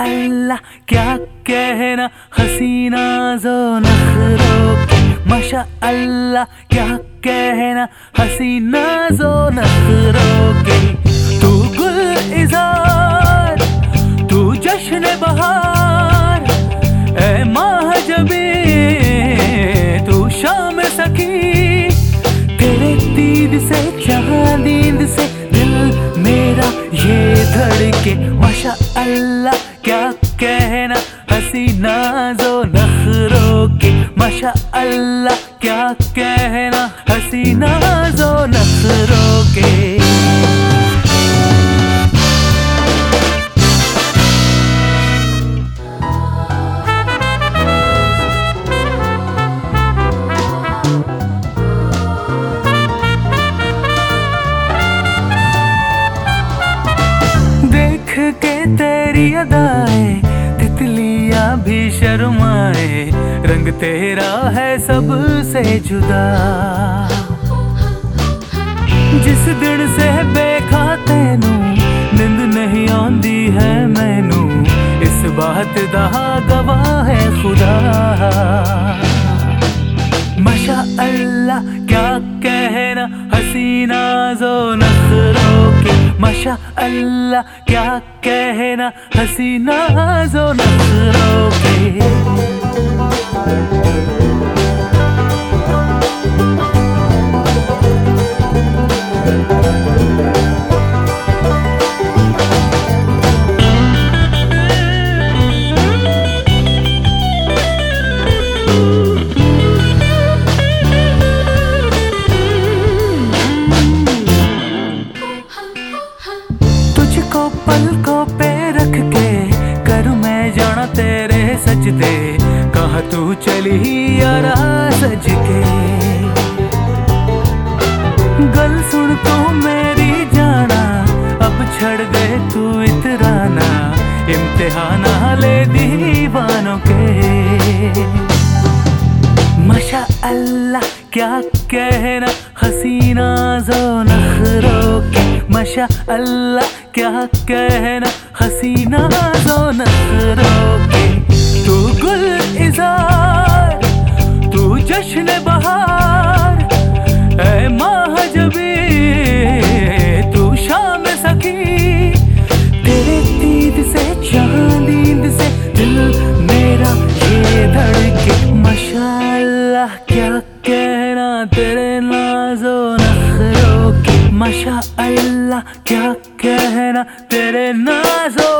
अल्लाह क्या कहना हसीना जो नखरों के, माशा अल्लाह क्या कहना हसीना जो नखरों के। तू गुल इज़ार, तू जश्न बहार, ए माह जबी तू शाम सकी। तेरे दीद से चांदीद से दिल मेरा ये धड़के, माशा अल्लाह क्या कहना हसीना जो नखरों के, माशा अल्लाह क्या कहना हसीना जो नखरों के। देख के तेरी अदाएं तितलियां भी शर्माए, रंग तेरा है सबसे जुदा। जिस दिन से देखा तैनू नींद नहीं आंदी है मैनू, इस बात दा गवाह है खुदा। माशा अल्लाह क्या कहना हसीना जो नखरों के, माशा अल्लाह क्या कहना हसीना जो नखरों के। तुझको पलकों पे रख के करूं मैं जाना तेरे सजदे, कहाँ तू चली यारा सज के। गल सुन तो मेरी जाना, अब छड़ दे तू इतराना, इम्तिहाना ले दीवानों के। माशा अल्लाह क्या कहना हसीना जो नखरों के, माशा अल्लाह क्या कहना हसीना जो नखरों के। तू गुल इज़ार, तू जश्न बहार, ऐ माह जबी तू शाम सकी। तेरे दीद से चांदीद से दिल मेरा ये धड़के, माशा अल्लाह क्या कहना तेरे नाज़ो नखरों के, माशा अल्लाह क्या कहना तेरे नाज़ो